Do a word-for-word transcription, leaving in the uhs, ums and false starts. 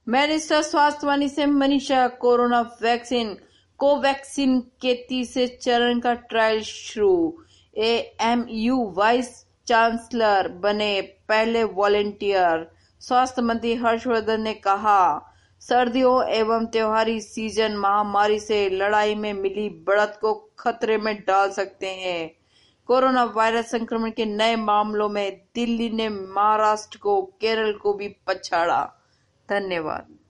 Minister स्वास्थ्य वाणी से Manisha. Corona vaccine Covaxin के तीसरे चरण का ट्रायल शुरू। एएमयू वाइस चांसलर बने पहले वॉलंटियर। स्वास्थ्य मंत्री हर्षवर्धन ने कहा, सर्दियों एवं त्योहारी सीजन महामारी से लड़ाई में मिली बढ़त को खतरे में डाल सकते हैं। कोरोना वायरस संक्रमण के नए मामलों में दिल्ली ने महाराष्ट्र को, केरल को भी पछाड़ा। धन्यवाद।